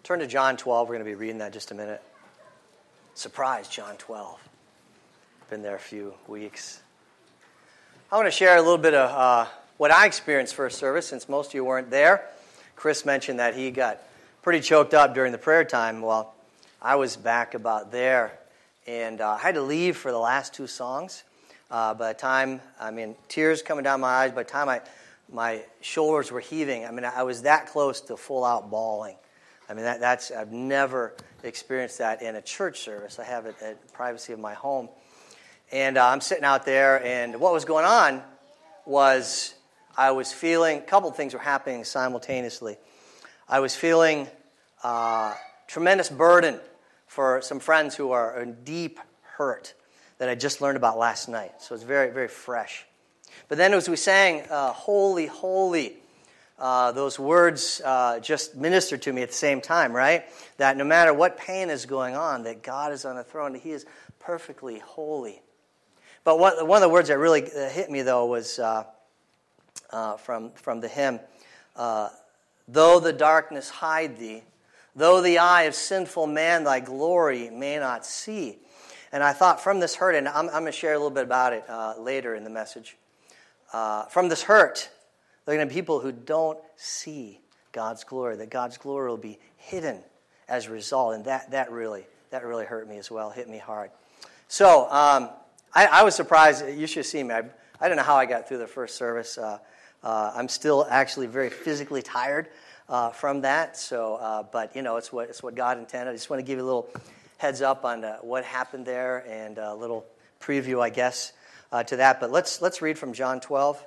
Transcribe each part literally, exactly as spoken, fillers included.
Turn to John twelve. We're going to be reading that in just a minute. Surprise, John twelve. Been there a few weeks. I want to share a little bit of uh, what I experienced first service, since most of you weren't there. Chris mentioned that he got pretty choked up during the prayer time. Well, I was back about there, and uh, I had to leave for the last two songs. Uh, by the time, I mean, tears coming down my eyes, by the time I, my shoulders were heaving, I mean, I was that close to full-out bawling. I mean, that, that's I've never experienced that in a church service. I have it at the privacy of my home. And uh, I'm sitting out there, and what was going on was I was feeling, a couple of things were happening simultaneously. I was feeling uh, tremendous burden for some friends who are in deep hurt that I just learned about last night. So it's very, very fresh. But then as we sang, uh, Holy, Holy, uh, those words uh, just ministered to me at the same time, right? That no matter what pain is going on, that God is on the throne, that He is perfectly holy. But one, one of the words that really hit me, though, was uh, uh, from, from the hymn, uh, though the darkness hide thee, though the eye of sinful man thy glory may not see. And I thought from this hurt, and I'm, I'm going to share a little bit about it uh, later in the message. Uh, from this hurt, there are going to be people who don't see God's glory, that God's glory will be hidden as a result. And that, that really that really hurt me as well, hit me hard. So um, I, I was surprised. You should have seen me. I, I don't know how I got through the first service. Uh, uh, I'm still actually very physically tired uh, from that. So, uh, but you know, it's what it's what God intended. I just want to give you a little heads up on uh, what happened there and a little preview, I guess, uh, to that. But let's let's read from John twelve.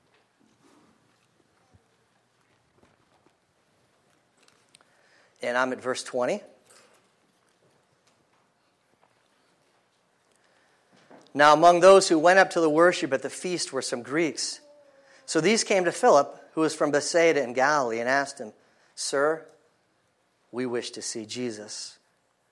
And I'm at verse twenty. Now among those who went up to the worship at the feast were some Greeks. So these came to Philip, who was from Bethsaida in Galilee, and asked him, Sir, we wish to see Jesus.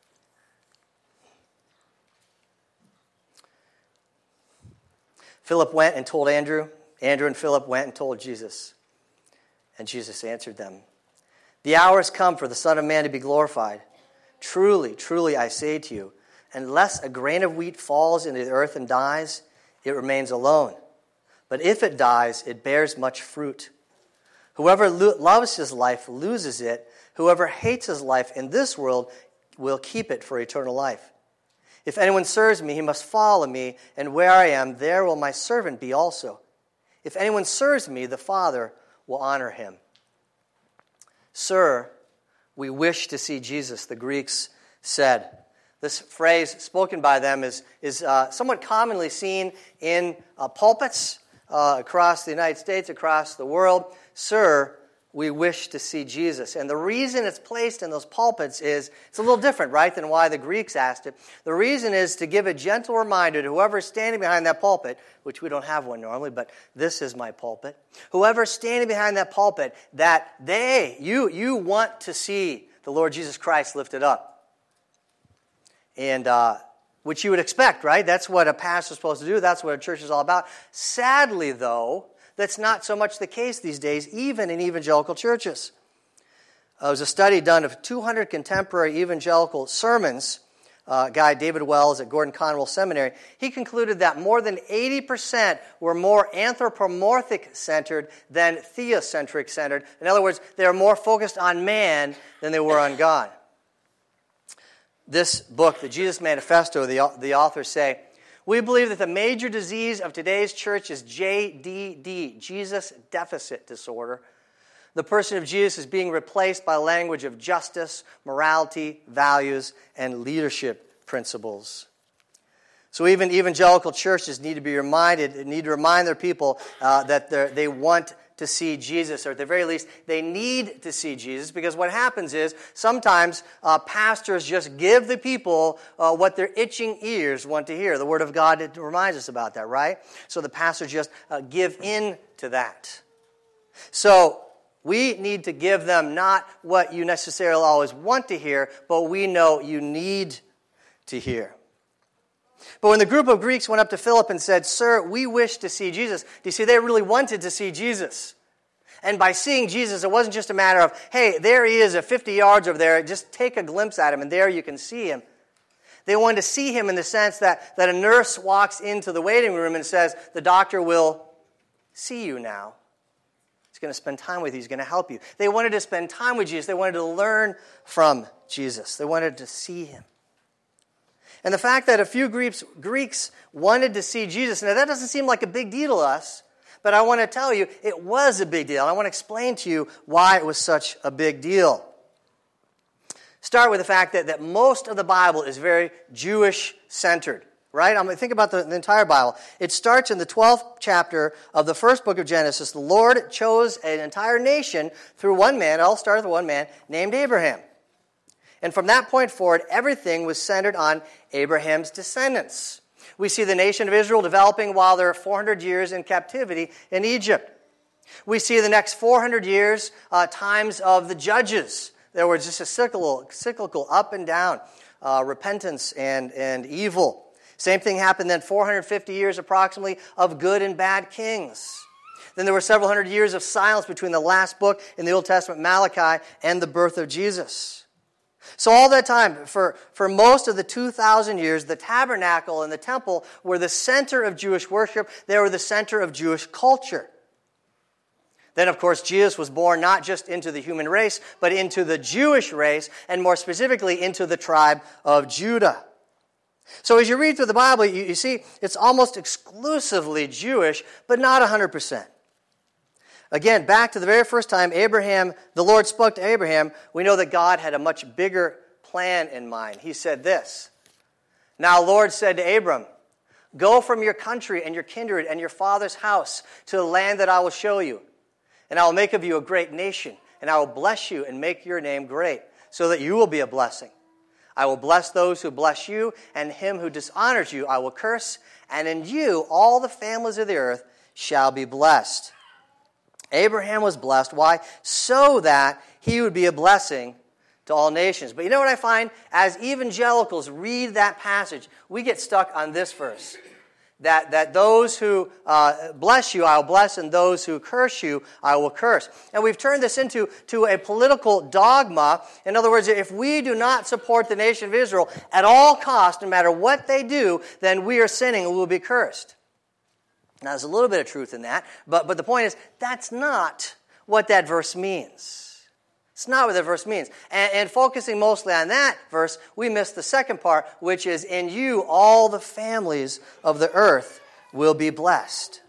Philip went and told Andrew. Andrew and Philip went and told Jesus. And Jesus answered them, The hour has come for the Son of Man to be glorified. Truly, truly, I say to you, unless a grain of wheat falls into the earth and dies, it remains alone. But if it dies, it bears much fruit. Whoever lo- loves his life loses it. Whoever hates his life in this world will keep it for eternal life. If anyone serves me, he must follow me, and where I am, there will my servant be also. If anyone serves me, the Father will honor him. Sir, we wish to see Jesus, the Greeks said. This phrase spoken by them is, is uh, somewhat commonly seen in uh, pulpits uh, across the United States, across the world. Sir, we wish to see Jesus. And the reason it's placed in those pulpits is, it's a little different, right, than why the Greeks asked it. The reason is to give a gentle reminder to whoever's standing behind that pulpit, which we don't have one normally, but this is my pulpit. Whoever's standing behind that pulpit, that they, you, you want to see the Lord Jesus Christ lifted up. And uh, which you would expect, right? That's what a pastor's supposed to do. That's what a church is all about. Sadly, though, that's not so much the case these days, even in evangelical churches. Uh, there was a study done of two hundred contemporary evangelical sermons. Uh, guy David Wells at Gordon Conwell Seminary, he concluded that more than eighty percent were more anthropomorphic-centered than theocentric-centered. In other words, they were more focused on man than they were on God. This book, the Jesus Manifesto, the, the authors say, we believe that the major disease of today's church is J D D, Jesus Deficit Disorder. The person of Jesus is being replaced by language of justice, morality, values, and leadership principles. So even evangelical churches need to be reminded, need to remind their people uh, that they want to see Jesus, or at the very least, they need to see Jesus, because what happens is sometimes uh, pastors just give the people uh, what their itching ears want to hear. The Word of God, it reminds us about that, right? So the pastors just uh, give in to that. So we need to give them not what you necessarily always want to hear, but we know you need to hear. But when the group of Greeks went up to Philip and said, Sir, we wish to see Jesus. Do you see, they really wanted to see Jesus. And by seeing Jesus, it wasn't just a matter of, hey, there he is at fifty yards over there. Just take a glimpse at him, and there you can see him. They wanted to see him in the sense that, that a nurse walks into the waiting room and says, the doctor will see you now. He's going to spend time with you. He's going to help you. They wanted to spend time with Jesus. They wanted to learn from Jesus. They wanted to see him. And the fact that a few Greeks, Greeks wanted to see Jesus, now that doesn't seem like a big deal to us, but I want to tell you it was a big deal. I want to explain to you why it was such a big deal. Start with the fact that, that most of the Bible is very Jewish-centered, right? I'm going to think about the, the entire Bible. It starts in the twelfth chapter of the first book of Genesis. The Lord chose an entire nation through one man, it all started with one man, named Abraham. And from that point forward, everything was centered on Abraham's descendants. We see the nation of Israel developing while they're four hundred years in captivity in Egypt. We see the next four hundred years, uh, times of the judges. There was just a cyclical, cyclical up and down, uh, repentance and, and evil. Same thing happened then, four hundred fifty years approximately of good and bad kings. Then there were several hundred years of silence between the last book in the Old Testament, Malachi, and the birth of Jesus. So all that time, for, for most of the two thousand years, the tabernacle and the temple were the center of Jewish worship. They were the center of Jewish culture. Then, of course, Jesus was born not just into the human race, but into the Jewish race, and more specifically, into the tribe of Judah. So as you read through the Bible, you, you see it's almost exclusively Jewish, but not one hundred percent. Again, back to the very first time Abraham, the Lord spoke to Abraham, we know that God had a much bigger plan in mind. He said this, "Now Lord said to Abram, go from your country and your kindred and your father's house to the land that I will show you. And I will make of you a great nation, and I will bless you and make your name great, so that you will be a blessing. I will bless those who bless you, and him who dishonors you I will curse, and in you all the families of the earth shall be blessed." Abraham was blessed. Why? So that he would be a blessing to all nations. But you know what I find? As evangelicals read that passage, we get stuck on this verse. That, that those who uh, bless you, I will bless, and those who curse you, I will curse. And we've turned this into to a political dogma. In other words, if we do not support the nation of Israel at all costs, no matter what they do, then we are sinning and we will be cursed. Now, there's a little bit of truth in that, but, but the point is, that's not what that verse means. It's not what that verse means. And, and focusing mostly on that verse, we miss the second part, which is, in you all the families of the earth will be blessed.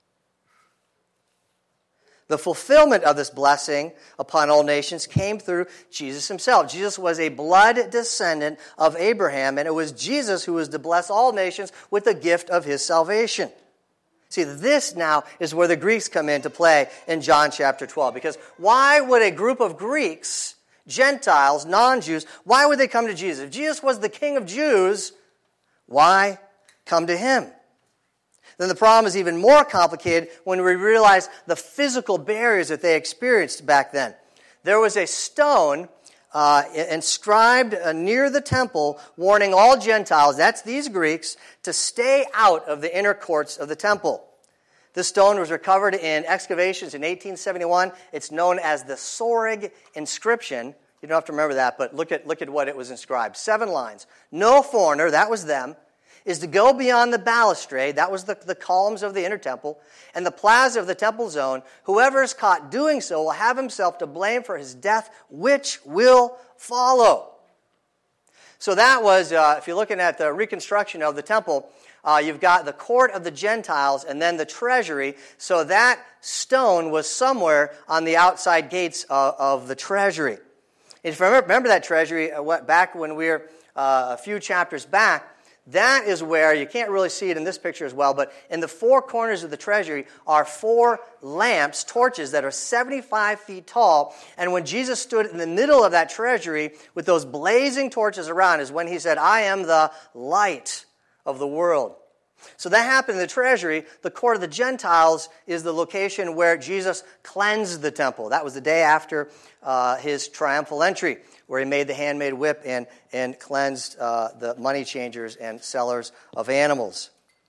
The fulfillment of this blessing upon all nations came through Jesus himself. Jesus was a blood descendant of Abraham, and it was Jesus who was to bless all nations with the gift of his salvation. See, this now is where the Greeks come into play in John chapter twelve. Because why would a group of Greeks, Gentiles, non-Jews, why would they come to Jesus? If Jesus was the King of Jews, why come to him? Then the problem is even more complicated when we realize the physical barriers that they experienced back then. There was a stone uh, inscribed uh, near the temple warning all Gentiles, that's these Greeks, to stay out of the inner courts of the temple. This stone was recovered in excavations in eighteen seventy-one. It's known as the Sorig inscription. You don't have to remember that, but look at, look at what it was inscribed. Seven lines. No foreigner, that was them, is to go beyond the balustrade, that was the, the columns of the inner temple, and the plaza of the temple zone. Whoever is caught doing so will have himself to blame for his death, which will follow. So that was, uh, if you're looking at the reconstruction of the temple, uh, you've got the court of the Gentiles and then the treasury. So that stone was somewhere on the outside gates of, of the treasury. If you remember, remember that treasury, uh, what, back when we were uh, a few chapters back, that is where, you can't really see it in this picture as well, but in the four corners of the treasury are four lamps, torches that are seventy-five feet tall. And when Jesus stood in the middle of that treasury with those blazing torches around is when he said, I am the light of the world. So that happened in the treasury. The court of the Gentiles is the location where Jesus cleansed the temple. That was the day after uh, his triumphal entry, where he made the handmade whip and, and cleansed uh, the money changers and sellers of animals.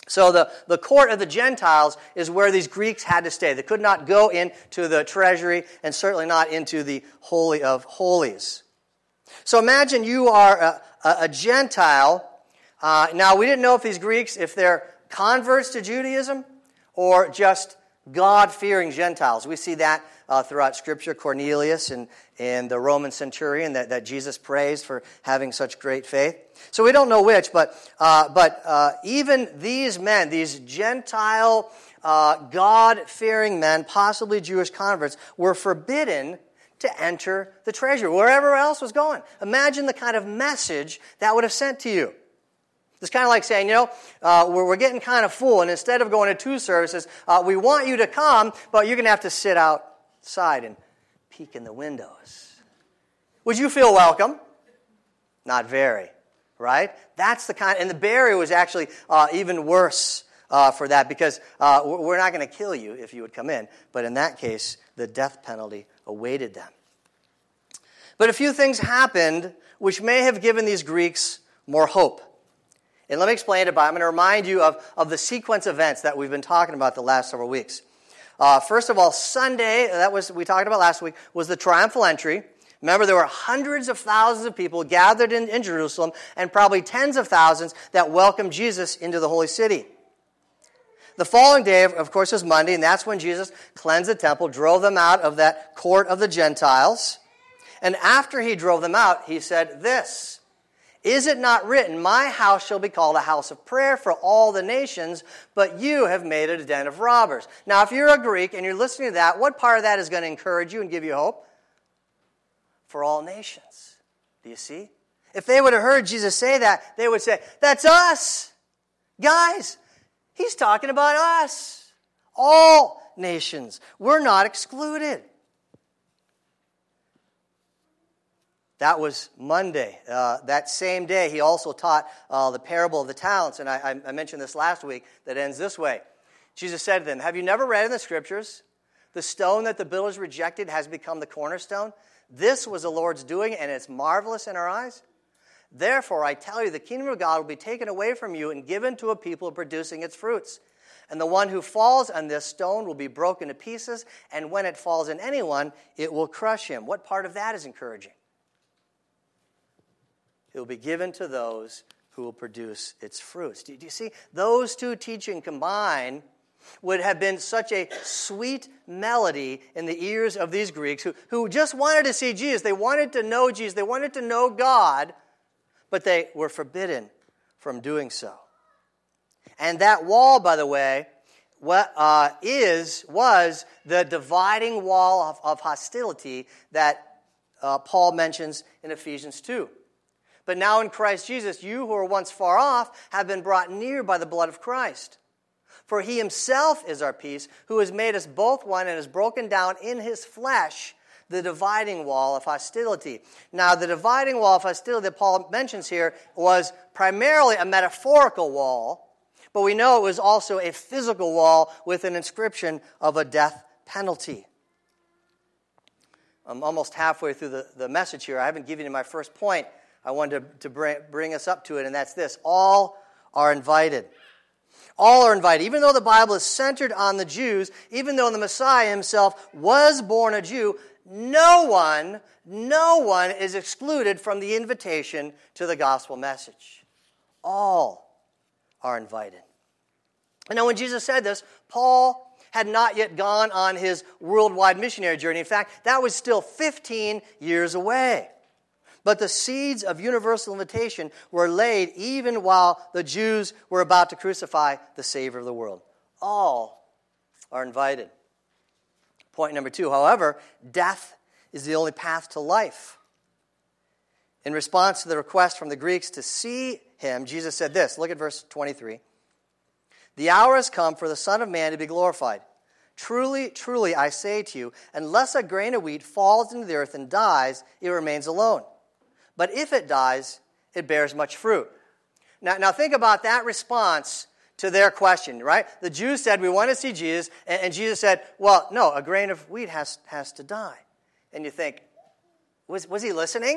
So the, the court of the Gentiles is where these Greeks had to stay. They could not go into the treasury and certainly not into the Holy of Holies. So imagine you are a, a, a Gentile. Uh, now, we didn't know if these Greeks, if they're converts to Judaism or just God-fearing Gentiles. We see that uh, throughout Scripture. Cornelius and, and the Roman centurion that, that Jesus praised for having such great faith. So we don't know which, but uh, but uh, even these men, these Gentile, uh, God-fearing men, possibly Jewish converts, were forbidden to enter the treasury, wherever else was going. Imagine the kind of message that would have sent to you. It's kind of like saying, you know, uh, we're, we're getting kind of full, and instead of going to two services, uh, we want you to come, but you're going to have to sit outside and peek in the windows. Would you feel welcome? Not very, right? That's the kind, and the barrier was actually uh, even worse uh, for that, because uh, we're not going to kill you if you would come in, but in that case, the death penalty awaited them. But a few things happened which may have given these Greeks more hope. And let me explain it, but I'm going to remind you of, of the sequence of events that we've been talking about the last several weeks. Uh, first of all, Sunday, that was we talked about last week, was the triumphal entry. Remember, there were hundreds of thousands of people gathered in, in Jerusalem, and probably tens of thousands that welcomed Jesus into the holy city. The following day, of course, was Monday, and that's when Jesus cleansed the temple, drove them out of that court of the Gentiles. And after he drove them out, he said this, "Is it not written, my house shall be called a house of prayer for all the nations, but you have made it a den of robbers." Now, if you're a Greek and you're listening to that, what part of that is going to encourage you and give you hope? For all nations. Do you see? If they would have heard Jesus say that, they would say, that's us. Guys, he's talking about us. All nations. We're not excluded. That was Monday. Uh, that same day, he also taught uh, the parable of the talents. And I, I mentioned this last week, that ends this way. Jesus said to them, "Have you never read in the Scriptures, the stone that the builders rejected has become the cornerstone? This was the Lord's doing, and it's marvelous in our eyes. Therefore, I tell you, the kingdom of God will be taken away from you and given to a people producing its fruits. And the one who falls on this stone will be broken to pieces, and when it falls on anyone, it will crush him." What part of that is encouraging? It will be given to those who will produce its fruits. Do you see? Those two teachings combined would have been such a sweet melody in the ears of these Greeks who, who just wanted to see Jesus. They wanted to know Jesus. They wanted to know God, but they were forbidden from doing so. And that wall, by the way, what, uh, is, was the dividing wall of, of hostility that uh, Paul mentions in Ephesians two. But now in Christ Jesus, you who were once far off have been brought near by the blood of Christ. For he himself is our peace, who has made us both one and has broken down in his flesh the dividing wall of hostility. Now, the dividing wall of hostility that Paul mentions here was primarily a metaphorical wall, but we know it was also a physical wall with an inscription of a death penalty. I'm almost halfway through the, the message here. I haven't given you my first point. I wanted to, to bring, bring us up to it, and that's this. All are invited. All are invited. Even though the Bible is centered on the Jews, even though the Messiah himself was born a Jew, no one, no one is excluded from the invitation to the gospel message. All are invited. And now when Jesus said this, Paul had not yet gone on his worldwide missionary journey. In fact, that was still fifteen years away. But the seeds of universal invitation were laid even while the Jews were about to crucify the Savior of the world. All are invited. Point number two, however, death is the only path to life. In response to the request from the Greeks to see him, Jesus said this. Look at verse twenty-three. "The hour has come for the Son of Man to be glorified. Truly, truly, I say to you, unless a grain of wheat falls into the earth and dies, it remains alone. But if it dies, it bears much fruit." Now, now think about that response to their question, right? The Jews said, we want to see Jesus. And, and Jesus said, well, no, a grain of wheat has, has to die. And you think, was, was he listening?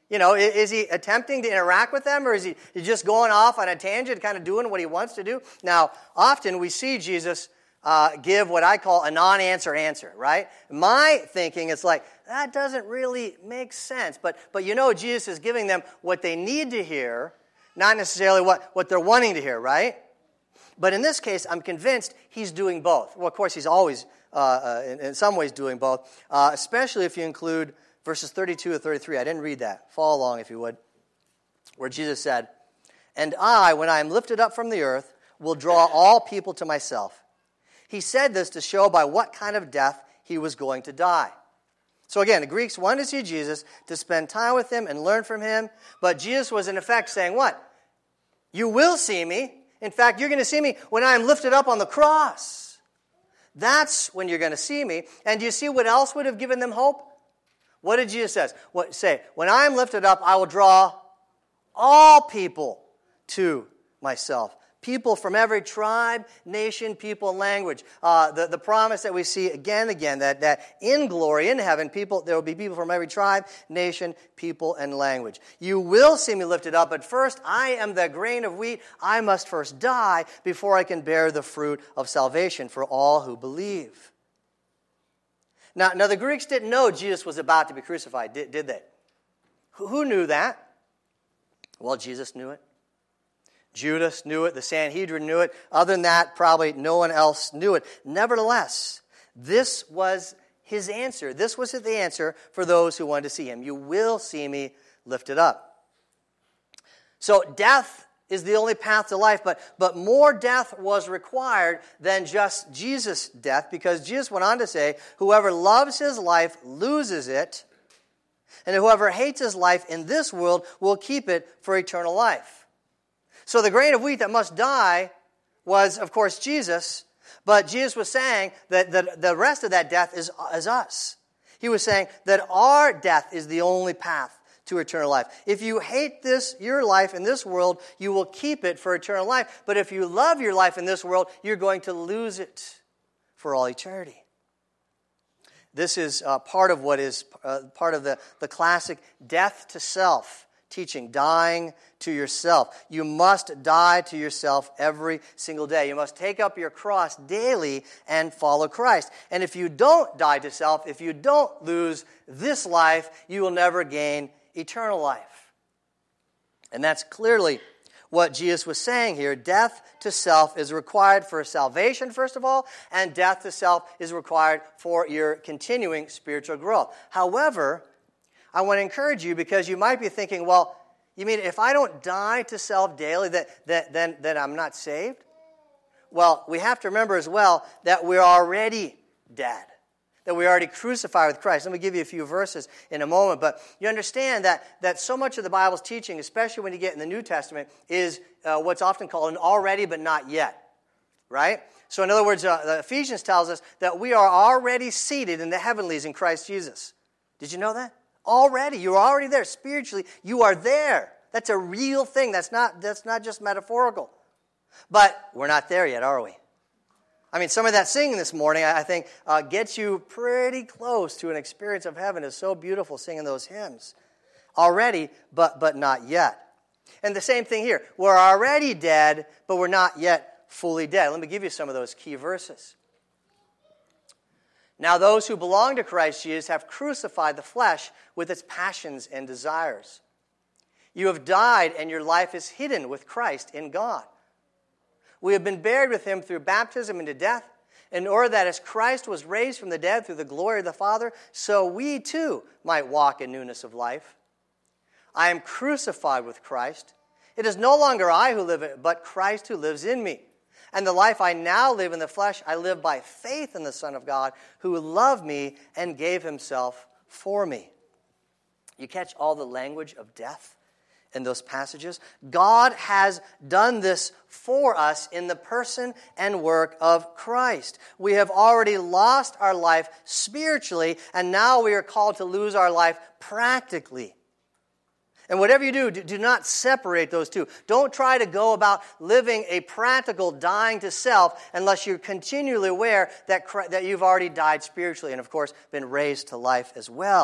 You know, is he attempting to interact with them, or is he just going off on a tangent, kind of doing what he wants to do? Now, often we see Jesus uh, give what I call a non-answer answer, right? My thinking is like, that doesn't really make sense. But, but you know, Jesus is giving them what they need to hear, not necessarily what, what they're wanting to hear, right? But in this case, I'm convinced he's doing both. Well, of course, he's always, uh, uh, in, in some ways, doing both, uh, especially if you include verses thirty-two to thirty-three. I didn't read that. Follow along if you would. Where Jesus said, "And I, when I am lifted up from the earth, will draw all people to myself." He said this to show by what kind of death he was going to die. So again, the Greeks wanted to see Jesus, to spend time with him and learn from him. But Jesus was in effect saying what? You will see me. In fact, you're going to see me when I am lifted up on the cross. That's when you're going to see me. And do you see what else would have given them hope? What did Jesus says? What, say, when I am lifted up, I will draw all people to myself. People from every tribe, nation, people, and language. Uh, the, the promise that we see again and again, that, that in glory, in heaven, people there will be people from every tribe, nation, people, and language. You will see me lifted up, but first, I am the grain of wheat. I must first die before I can bear the fruit of salvation for all who believe. Now, now, the Greeks didn't know Jesus was about to be crucified, did, did they? Who, who knew that? Well, Jesus knew it. Judas knew it. The Sanhedrin knew it. Other than that, probably no one else knew it. Nevertheless, this was his answer. This was the answer for those who wanted to see him. You will see me lifted up. So death is the only path to life, but, but more death was required than just Jesus' death, because Jesus went on to say, whoever loves his life loses it, and whoever hates his life in this world will keep it for eternal life. So the grain of wheat that must die was, of course, Jesus, but Jesus was saying that the, the rest of that death is, is us. He was saying that our death is the only path to eternal life. If you hate this, your life in this world, you will keep it for eternal life. But if you love your life in this world, you're going to lose it for all eternity. This is uh, part of what is uh, part of the, the classic death to self teaching, dying to yourself. You must die to yourself every single day. You must take up your cross daily and follow Christ. And if you don't die to self, if you don't lose this life, you will never gain eternal life. And that's clearly what Jesus was saying here. Death to self is required for salvation, first of all, and death to self is required for your continuing spiritual growth. However, I want to encourage you, because you might be thinking, well, you mean if I don't die to self daily, that, that then, then I'm not saved? Well, we have to remember as well that we're already dead, that we're already crucified with Christ. Let me give you a few verses in a moment, but you understand that, that so much of the Bible's teaching, especially when you get in the New Testament, is uh, what's often called an already but not yet, right? So in other words, uh, Ephesians tells us that we are already seated in the heavenlies in Christ Jesus. Did you know that? Already. You're already there. Spiritually, you are there. That's a real thing. That's not, that's not just metaphorical. But we're not there yet, are we? I mean, some of that singing this morning, I think, uh, gets you pretty close to an experience of heaven. It's so beautiful singing those hymns. Already, but, but not yet. And the same thing here. We're already dead, but we're not yet fully dead. Let me give you some of those key verses. Now those who belong to Christ Jesus have crucified the flesh with its passions and desires. You have died, and your life is hidden with Christ in God. We have been buried with him through baptism into death, in order that as Christ was raised from the dead through the glory of the Father, so we too might walk in newness of life. I am crucified with Christ. It is no longer I who live, but Christ who lives in me. And the life I now live in the flesh, I live by faith in the Son of God, who loved me and gave himself for me. You catch all the language of death in those passages? God has done this for us in the person and work of Christ. We have already lost our life spiritually, and now we are called to lose our life practically. And whatever you do, do not separate those two. Don't try to go about living a practical dying to self unless you're continually aware that, that you've already died spiritually and, of course, been raised to life as well.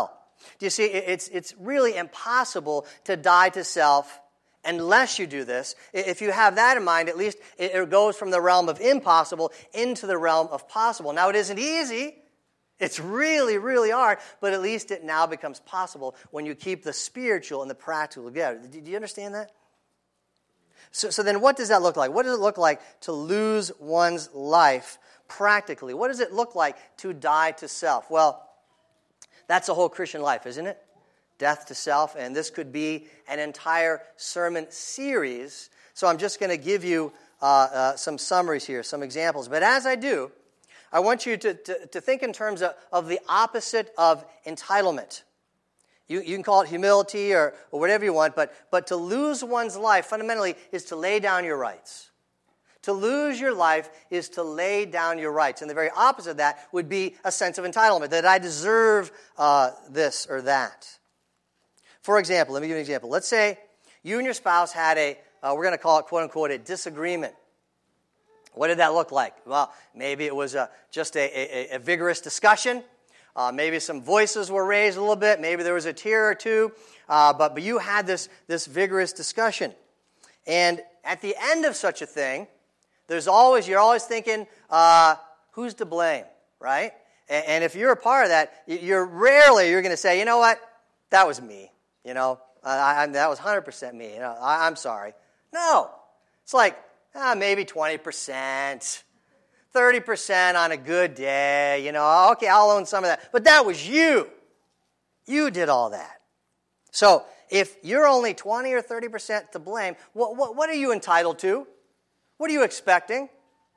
Do you see, it's, it's really impossible to die to self unless you do this. If you have that in mind, at least it goes from the realm of impossible into the realm of possible. Now, it isn't easy. It's really, really hard, but at least it now becomes possible when you keep the spiritual and the practical together. Do you understand that? So, so then what does that look like? What does it look like to lose one's life practically? What does it look like to die to self? Well, that's the whole Christian life, isn't it? Death to self, and this could be an entire sermon series. So I'm just going to give you uh, uh, some summaries here, some examples. But as I do, I want you to, to, to think in terms of, of the opposite of entitlement. You, you can call it humility or, or whatever you want, but, but to lose one's life fundamentally is to lay down your rights. To lose your life is to lay down your rights. And the very opposite of that would be a sense of entitlement, that I deserve uh, this or that. For example, let me give you an example. Let's say you and your spouse had a, uh, we're going to call it, quote unquote, a disagreement. What did that look like? Well, maybe it was a, just a, a, a vigorous discussion. Uh, maybe some voices were raised a little bit. Maybe there was a tear or two. Uh, but, but you had this, this vigorous discussion. And at the end of such a thing, there's always, you're always thinking, uh, who's to blame, right? And, and if you're a part of that, you're rarely, you're going to say, you know what, that was me. You know, I, I, that was one hundred percent me. You know, I, I'm sorry. No. It's like, ah, maybe twenty percent, thirty percent on a good day. You know, okay, I'll own some of that. But that was you. You did all that. So if you're only twenty or thirty percent to blame, what, what, what are you entitled to? What are you expecting?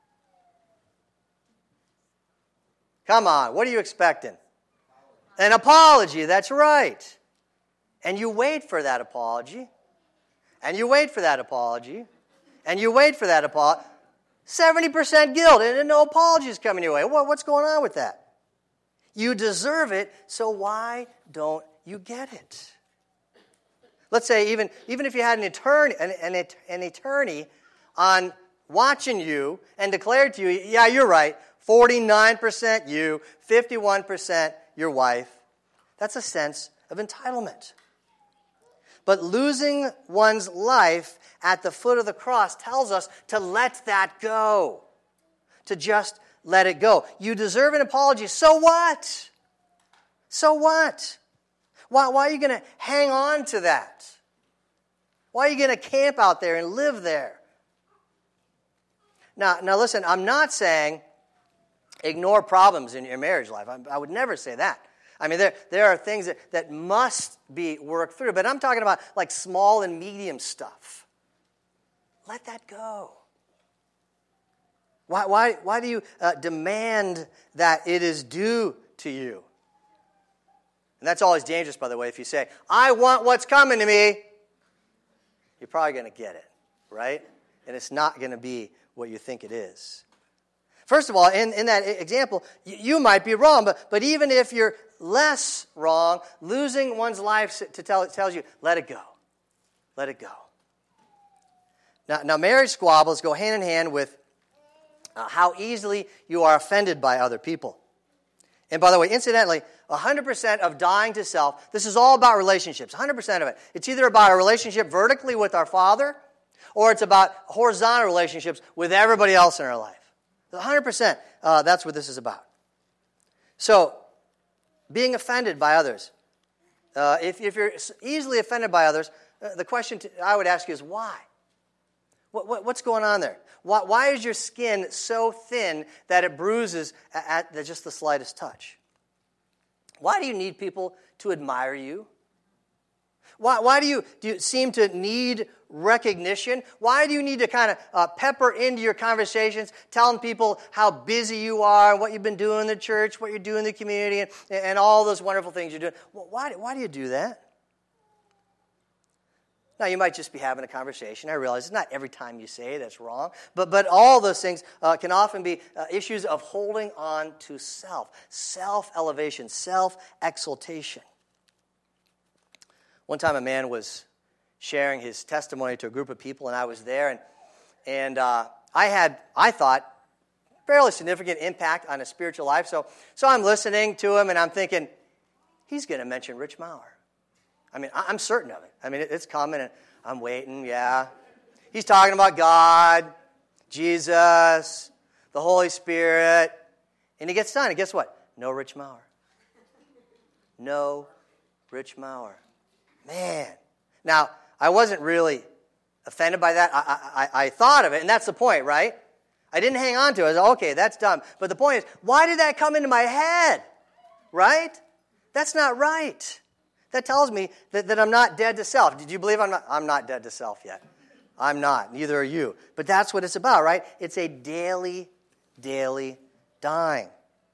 Come on, what are you expecting? An apology, that's right. And you wait for that apology. And you wait for that apology. And you wait for that apology. seventy percent guilt and no apologies coming your way. What, what's going on with that? You deserve it, so why don't you get it? Let's say even, even if you had an attorney, an, an, an attorney on watching you and declared to you, yeah, you're right, forty-nine percent you, fifty-one percent your wife. That's a sense of entitlement. But losing one's life at the foot of the cross tells us to let that go. To just let it go. You deserve an apology. So what? So what? Why, why are you going to hang on to that? Why are you going to camp out there and live there? Now, now listen, I'm not saying ignore problems in your marriage life. I, I would never say that. I mean, there, there are things that, that must be worked through, but I'm talking about like small and medium stuff. Let that go. Why, why, why do you uh, demand that it is due to you? And that's always dangerous, by the way, if you say, I want what's coming to me, you're probably going to get it, right? And it's not going to be what you think it is. First of all, in, in that example, you, you might be wrong, but, but even if you're less wrong, losing one's life to tell, it tells you, let it go. Let it go. Now, now marriage squabbles go hand in hand with uh, how easily you are offended by other people. And by the way, incidentally, one hundred percent of dying to self, this is all about relationships, one hundred percent of it. It's either about a relationship vertically with our Father, or it's about horizontal relationships with everybody else in our life. one hundred percent, uh, that's what this is about. So, being offended by others. Uh, if, if you're easily offended by others, uh, the question to, I would ask you is why? What, what, what's going on there? Why, why is your skin so thin that it bruises at, at just the slightest touch? Why do you need people to admire you? Why, why do, you, do you seem to need recognition? Why do you need to kind of uh, pepper into your conversations, telling people how busy you are, what you've been doing in the church, what you're doing in the community, and, and all those wonderful things you're doing? Why, why do you do that? Now, you might just be having a conversation. I realize it's not every time you say that's wrong, but, but all those things uh, can often be uh, issues of holding on to self, self-elevation, self-exaltation. One time a man was sharing his testimony to a group of people, and I was there, and and uh, I had, I thought, fairly significant impact on his spiritual life. So, so I'm listening to him, and I'm thinking, he's going to mention Rich Maurer. I mean, I'm certain of it. I mean, it's coming, and I'm waiting, yeah. He's talking about God, Jesus, the Holy Spirit, and he gets done, and guess what? No Rich Maurer. No Rich Maurer. Man. Now, I wasn't really offended by that. I, I, I thought of it, and that's the point, right? I didn't hang on to it. I was like, okay, that's dumb. But the point is, why did that come into my head? Right? That's not right. That tells me that, that I'm not dead to self. Did you believe I'm not? I'm not dead to self yet. I'm not. Neither are you. But that's what it's about, right? It's a daily, daily dying.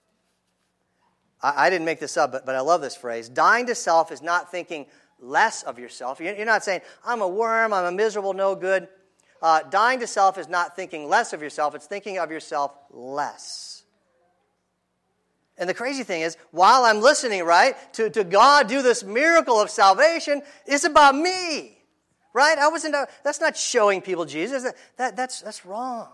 I, I didn't make this up, but, but I love this phrase. Dying to self is not thinking less of yourself. You're, you're not saying, I'm a worm, I'm a miserable, no good. Uh, dying to self is not thinking less of yourself. It's thinking of yourself less. And the crazy thing is, while I'm listening, right, to, to God do this miracle of salvation, it's about me, right? I wasn't. That's not showing people Jesus. That, that that's that's wrong.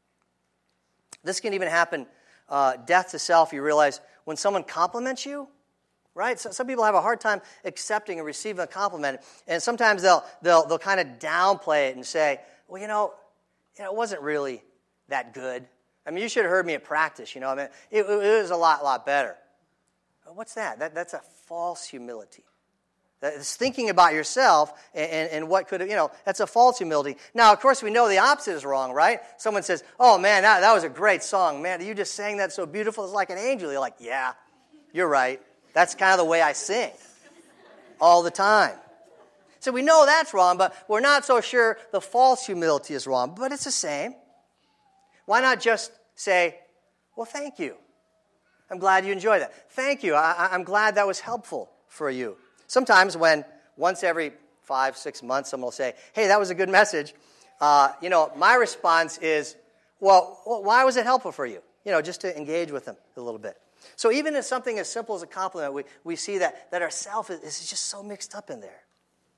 This can even happen. Uh, death to self. You realize when someone compliments you, right? So, some people have a hard time accepting and receiving a compliment, and sometimes they'll they'll they'll kind of downplay it and say, well, you know, you know, it wasn't really that good. I mean, you should have heard me at practice, you know. I mean, it, it was a lot, lot better. What's that? that? That's a false humility. That's thinking about yourself and, and, and what could have, you know, that's a false humility. Now, of course, we know the opposite is wrong, right? Someone says, oh, man, that, that was a great song. Man, you just sang that so beautiful. It's like an angel. You're like, yeah, you're right. That's kind of the way I sing all the time. So we know that's wrong, but we're not so sure the false humility is wrong. But it's the same. Why not just say, well, thank you. I'm glad you enjoyed that. Thank you. I, I'm glad that was helpful for you. Sometimes when once every five, six months someone will say, hey, that was a good message, uh, you know, my response is, well, why was it helpful for you? You know, just to engage with them a little bit. So even in something as simple as a compliment, we, we see that, that our self is, is just so mixed up in there.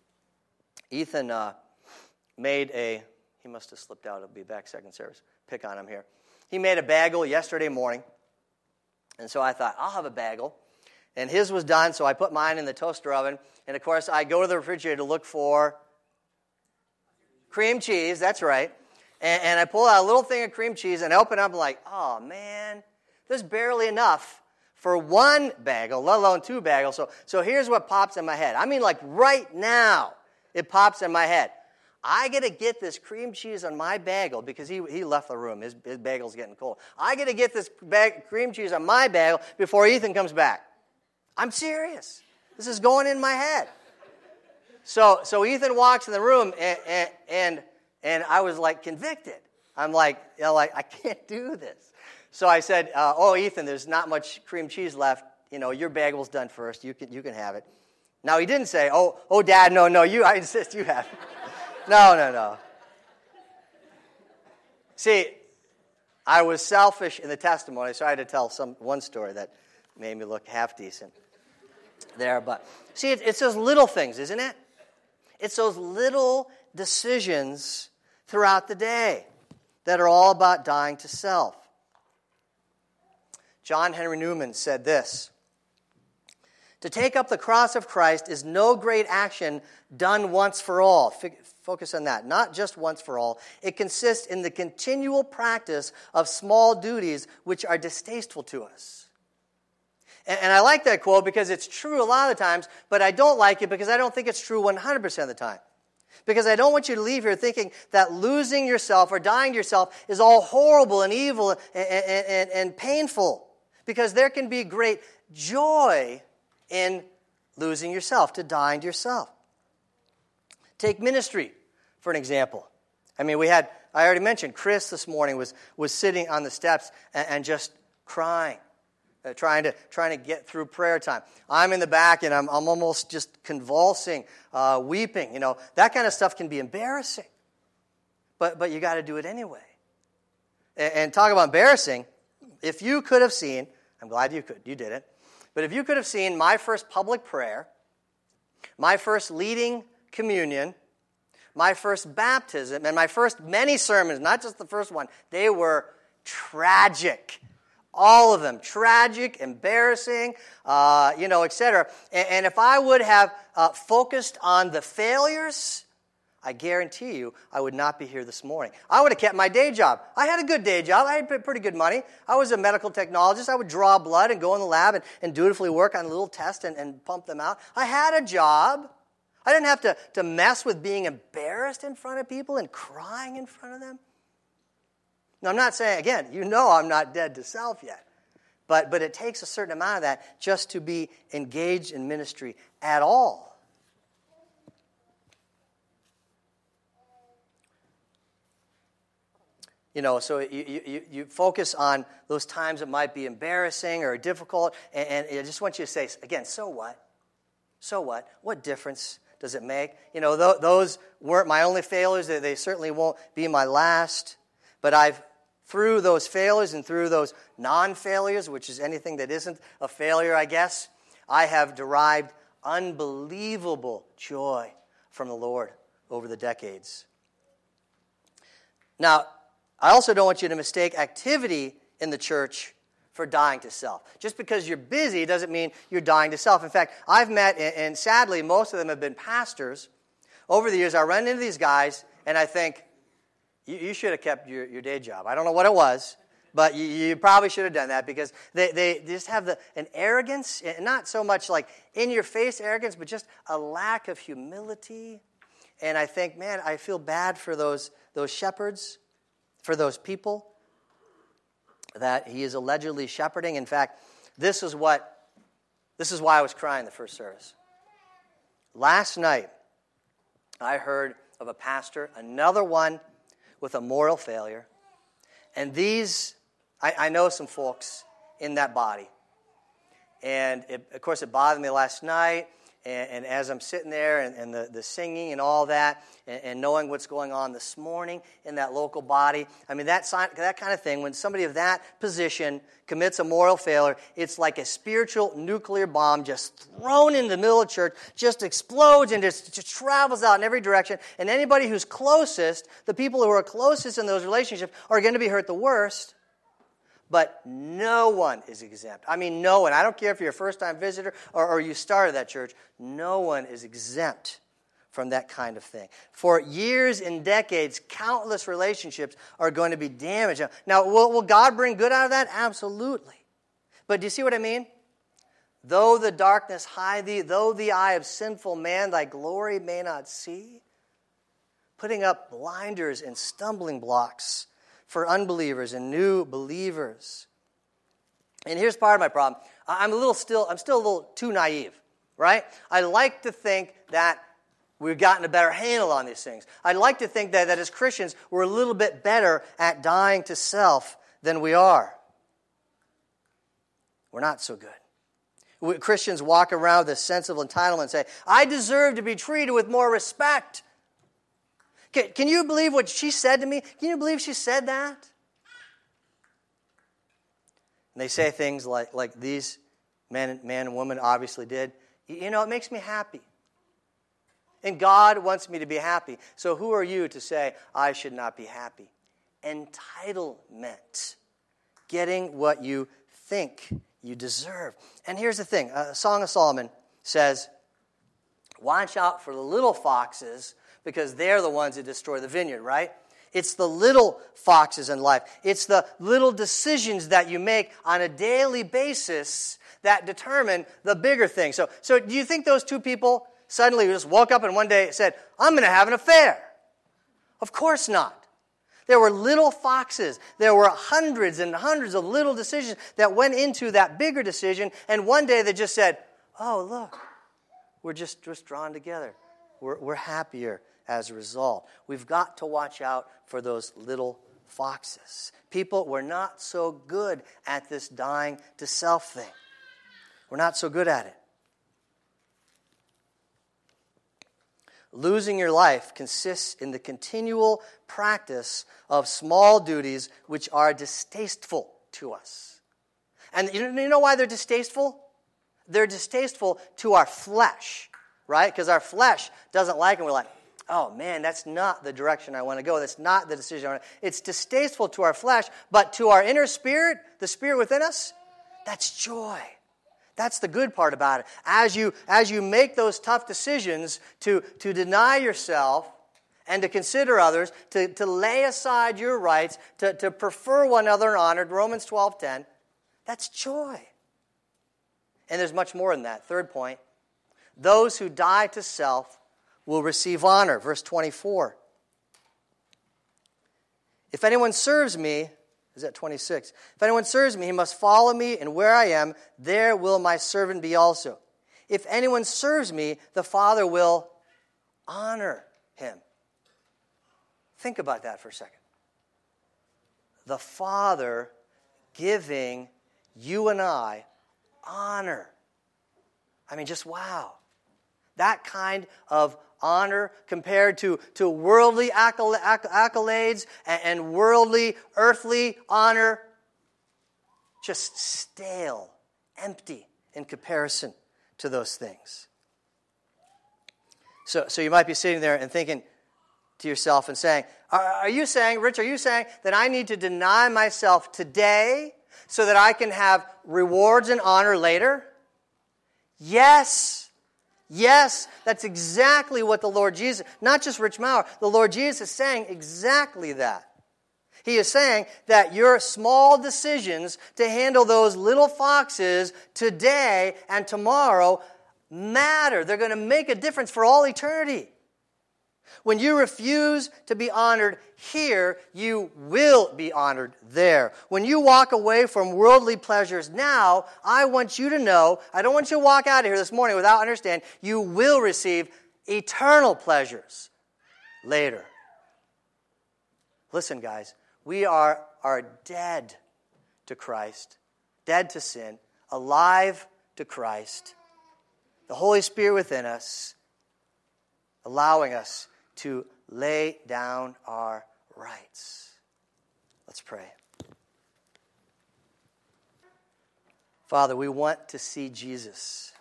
Ethan uh, made a, he must have slipped out. He'll be back second service. Pick on him here. He made a bagel yesterday morning. And so I thought, I'll have a bagel. And his was done, so I put mine in the toaster oven. And, of course, I go to the refrigerator to look for cream cheese. That's right. And, and I pull out a little thing of cream cheese, and I open it up and I'm like, oh, man, there's barely enough for one bagel, let alone two bagels. So, so here's what pops in my head. I mean, like right now, it pops in my head. I got to get this cream cheese on my bagel because he, he left the room. His, his bagel's getting cold. I got to get this bag, cream cheese on my bagel before Ethan comes back. I'm serious. This is going in my head. So so Ethan walks in the room, and and and, and I was like convicted. I'm like, you know, like I can't do this. So I said, uh, oh, Ethan, there's not much cream cheese left. You know, your bagel's done first. You can you can have it. Now he didn't say, oh, oh, Dad, no, no, you. I insist you have it. No, no, no. See, I was selfish in the testimony, so I had to tell some one story that made me look half decent there. But see, it, it's those little things, isn't it? It's those little decisions throughout the day that are all about dying to self. John Henry Newman said this: to take up the cross of Christ is no great action done once for all. Focus on that. Not just once for all. It consists in the continual practice of small duties which are distasteful to us. And, and I like that quote because it's true a lot of the times, but I don't like it because I don't think it's true one hundred percent of the time. Because I don't want you to leave here thinking that losing yourself or dying to yourself is all horrible and evil and, and, and, and painful. Because there can be great joy in losing yourself, to dying to yourself. Take ministry, for an example. I mean, we had, I already mentioned, Chris this morning was, was sitting on the steps and, and just crying, uh, trying to trying to get through prayer time. I'm in the back and I'm, I'm almost just convulsing, uh, weeping. You know, that kind of stuff can be embarrassing. But, but you got to do it anyway. And, and talk about embarrassing, if you could have seen, I'm glad you could, you didn't, but if you could have seen my first public prayer, my first leading communion, my first baptism, and my first many sermons, not just the first one, they were tragic, All of them. Tragic, embarrassing, uh, you know, et cetera. And, and if I would have uh, focused on the failures, I guarantee you I would not be here this morning. I would have kept my day job. I had a good day job. I had pretty good money. I was a medical technologist. I would draw blood and go in the lab and, and dutifully work on a little test and, and pump them out. I had a job. I didn't have to, to mess with being embarrassed in front of people and crying in front of them. Now, I'm not saying, again, you know I'm not dead to self yet. But, but it takes a certain amount of that just to be engaged in ministry at all. You know, so you, you, you focus on those times that might be embarrassing or difficult, and, and I just want you to say, again, so what? So what? What difference does it make? You know, th- those weren't my only failures. They, they certainly won't be my last. But I've, through those failures and through those non-failures, which is anything that isn't a failure, I guess, I have derived unbelievable joy from the Lord over the decades. Now, I also don't want you to mistake activity in the church for dying to self. Just because you're busy doesn't mean you're dying to self. In fact, I've met, and sadly, most of them have been pastors. Over the years, I run into these guys, and I think, you, you should have kept your, your day job. I don't know what it was, but you, you probably should have done that, because they, they just have the, an arrogance, and not so much like in-your-face arrogance, but just a lack of humility. And I think, man, I feel bad for those, those shepherds, for those people that he is allegedly shepherding. In fact, this is what, this is why I was crying the first service. Last night, I heard of a pastor, another one with a moral failure. And these, I, I know some folks in that body. And, it, of course, it bothered me last night. And, and as I'm sitting there and, and the, the singing and all that, and, and knowing what's going on this morning in that local body, I mean, that, that kind of thing, when somebody of that position commits a moral failure, it's like a spiritual nuclear bomb just thrown in the middle of church, just explodes and just, just travels out in every direction. And anybody who's closest, the people who are closest in those relationships, are going to be hurt the worst. But no one is exempt. I mean, no one. I don't care if you're a first-time visitor or, or you started that church. No one is exempt from that kind of thing. For years and decades, countless relationships are going to be damaged. Now, will, will God bring good out of that? Absolutely. But do you see what I mean? Though the darkness hide thee, though the eye of sinful man thy glory may not see, putting up blinders and stumbling blocks for unbelievers and new believers. And here's part of my problem. I'm a little still, I'm still a little too naive, right? I like to think that we've gotten a better handle on these things. I'd like to think that, that as Christians, we're a little bit better at dying to self than we are. We're not so good. We, Christians walk around with a sense of entitlement and say, I deserve to be treated with more respect. Can, can you believe what she said to me? Can you believe she said that? And they say things like, like these man, man and woman obviously did. You know, it makes me happy. And God wants me to be happy. So who are you to say I should not be happy? Entitlement. Getting what you think you deserve. And here's the thing. A Song of Solomon says, watch out for the little foxes, because they're the ones that destroy the vineyard, right? It's the little foxes in life. It's the little decisions that you make on a daily basis that determine the bigger thing. So, so do you think those two people suddenly just woke up and one day said, I'm going to have an affair? Of course not. There were little foxes. There were hundreds and hundreds of little decisions that went into that bigger decision, and one day they just said, oh, look, we're just, just drawn together. We're, we're happier as a result. We've got to watch out for those little foxes. People, we're not so good at this dying to self thing. We're not so good at it. Losing your life consists in the continual practice of small duties which are distasteful to us. And you know why they're distasteful? They're distasteful to our flesh, right? Because our flesh doesn't like them. We're like, oh man, that's not the direction I want to go. That's not the decision I want to. It's distasteful to our flesh, but to our inner spirit, the spirit within us, that's joy. That's the good part about it. As you, as you make those tough decisions to, to deny yourself and to consider others, to, to lay aside your rights, to, to prefer one another in honor, Romans twelve ten, that's joy. And there's much more than that. Third point, those who die to self will receive honor. Verse twenty-four. If anyone serves me, is that twenty-six? If anyone serves me, he must follow me, and where I am, there will my servant be also. If anyone serves me, the Father will honor him. Think about that for a second. The Father giving you and I honor. I mean, just wow. That kind of honor compared to, to worldly accolades and, and worldly, earthly honor, just stale, empty in comparison to those things. So, so you might be sitting there and thinking to yourself and saying, are, are you saying, Rich, are you saying that I need to deny myself today so that I can have rewards and honor later? Yes. Yes, that's exactly what the Lord Jesus, not just Rich Maurer, the Lord Jesus is saying exactly that. He is saying that your small decisions to handle those little foxes today and tomorrow matter. They're going to make a difference for all eternity. When you refuse to be honored here, you will be honored there. When you walk away from worldly pleasures now, I want you to know, I don't want you to walk out of here this morning without understanding, you will receive eternal pleasures later. Listen, guys, we are, are dead to Christ, dead to sin, alive to Christ, the Holy Spirit within us, allowing us to lay down our rights. Let's pray. Father, we want to see Jesus.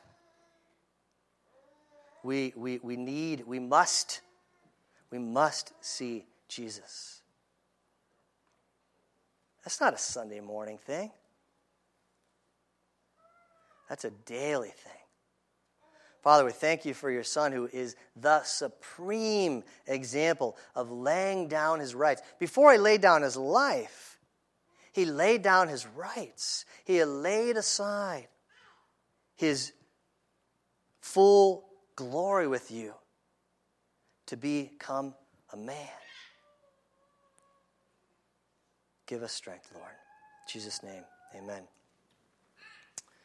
We, we, we need, we must, we must see Jesus. That's not a Sunday morning thing. That's a daily thing. Father, we thank you for your Son who is the supreme example of laying down his rights. Before he laid down his life, he laid down his rights. He had laid aside his full glory with you to become a man. Give us strength, Lord. In Jesus' name, amen.